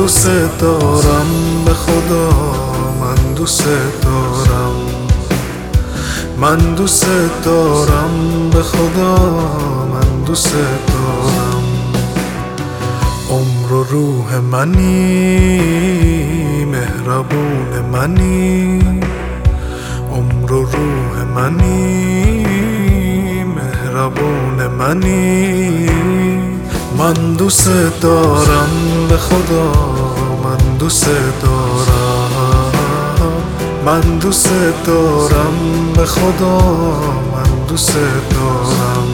دوست دارم به خدا، من دوست دارم، من دوست دارم به خدا، من دوست دارم. عمر و روح منی، مهربون منی، عمر و روح منی، مهربون منی. من دوست دارم به خدا، من دوست دارم، من دوست دارم به خدا، من دوست دارم.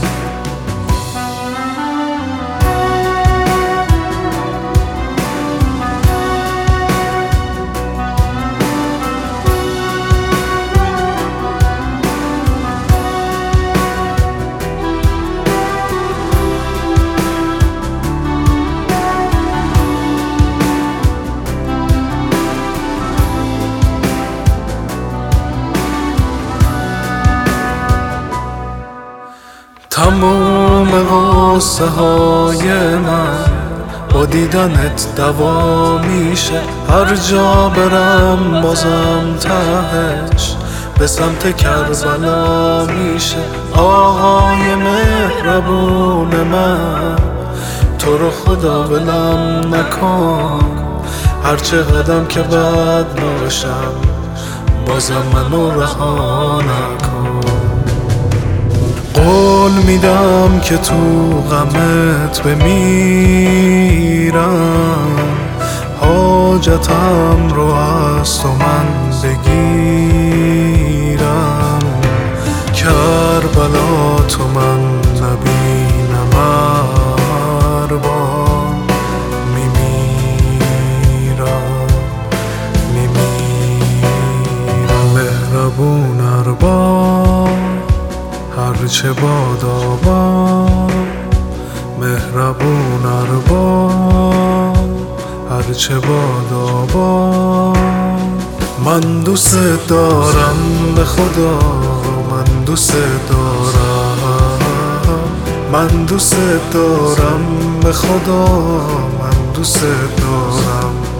تمام قصه های من با دیدنت دوا میشه، هر جا برم بازم تهش به سمت کربلا میشه. آقای مهربون من، تو رو خدا ولم نکن، هر چه قدم که بد باشم بازم منو رها نکن. قول میدم که تو غمت بمیرم، حاجتم رو از تو من بگیرم، کربلا تو من نبینم ارباب، میمیرم میمیرم. مهربون ارباب هرچه بادا، مهربون ارباب هرچه بادا. من دوست دارم به خدا، من دوست دارم، من دوست دارم به خدا، من دوست دارم.